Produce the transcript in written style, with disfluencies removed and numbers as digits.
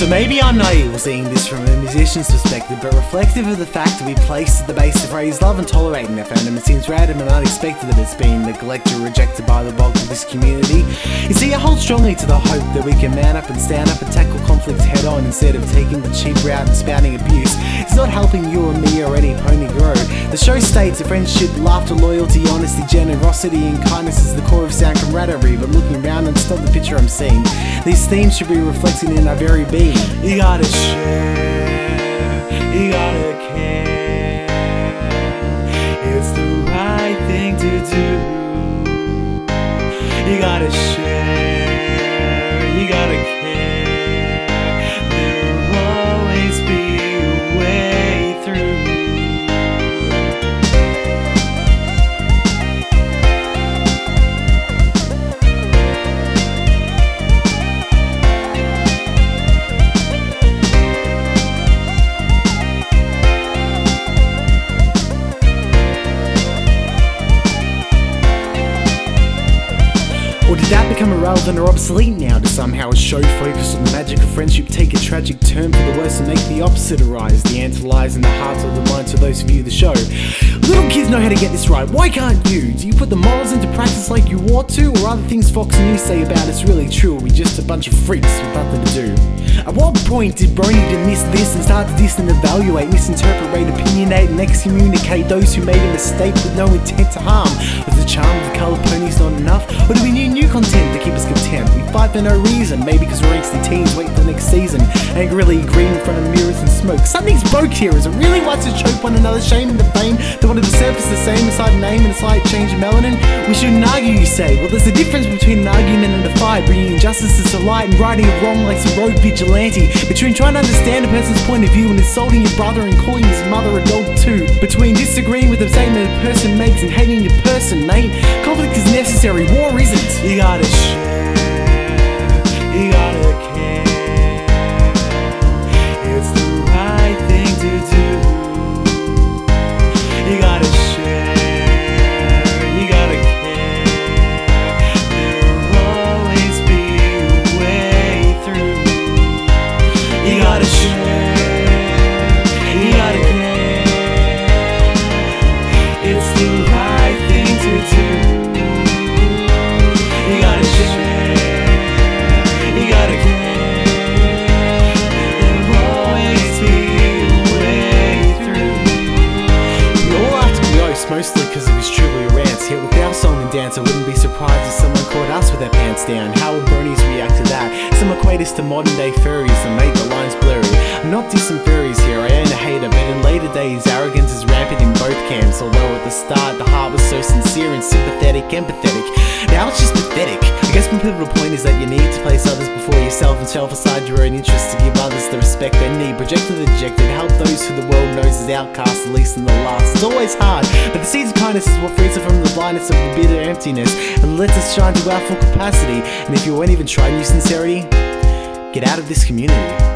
So maybe I'm naive seeing this from a musician's perspective, but reflective of the fact that we place at the base the phrase love and tolerating their fandom, it seems random and unexpected that it's been neglected or rejected by the bulk of this community. You see, I hold strongly to the hope that we can man up and stand up and tackle conflicts head on instead of taking the cheap route and spouting abuse. It's not helping you or me or any pony grow. The show states that friendship, laughter, loyalty, honesty, generosity and kindness is the core of sound camaraderie, but looking around and it's not the picture I'm seeing. These themes should be reflected in our very being. You gotta share, you gotta care. It's the right thing to do. You gotta share, you gotta care. There'll always be a way through. Or did that become irrelevant or obsolete now to somehow a show focused on the magic of friendship take a tragic turn for the worse and make the opposite arise? The answer lies in the hearts of the minds of those who view the show. Little kids know how to get this right, why can't you? Do you put the morals into practice like you ought to? Or are the things Fox News say about us really true? Or are we just a bunch of freaks with nothing to do? At what point did Brony miss this and start to diss and evaluate, misinterpret, rate, opinionate and excommunicate those who made a mistake with no intent to harm? Was the charm of the coloured ponies not enough? Or do we need new content to keep us content? We fight for no reason, maybe because we're angsty teens waiting for the next season, angrily agreeing in front of mirrors and smoke. Something's broke here, is it really wise to choke one another, shame the fame? They wanted the surface the same, a slight name and a slight change of melanin? We shouldn't argue, you say. Well, there's a difference between an argument and a fight, bringing injustices to light and righting it wrong like some rogue vigilante. Between trying to understand a person's point of view and insulting your brother and calling his mother a dog too. Between disagreeing with the statement a person makes and hating the person, mate. Conflict is necessary, war isn't. You gotta share, you gotta care. It's the right thing to do. You gotta share, you gotta care. There'll always be a way through. You gotta share, you gotta care. It's the right thing to do. You gotta share, you gotta care. There'll always be a way through. We all have to roast, mostly because it was truly a rant. Yet with our song and dance, I wouldn't be surprised if someone caught us with our pants down. How would bronies react to that? Some equate us to modern day furries and make the lines blurry. I'm not dissing furries here, I ain't a hater, but in later days arrogance is rampant in both camps. Although at the start the heart was so sincere and sympathetic, empathetic. Now it's just pathetic. I guess my pivotal point is that you need to place others before yourself and shelf aside your own interests to give others the respect they need. Projected the dejected, help those who the world knows as outcasts, at least in the last. It's always hard, but the seeds of kindness is what frees us from the blindness of the bitter emptiness and lets us shine to our full capacity. And if you won't even try new sincerity, get out of this community.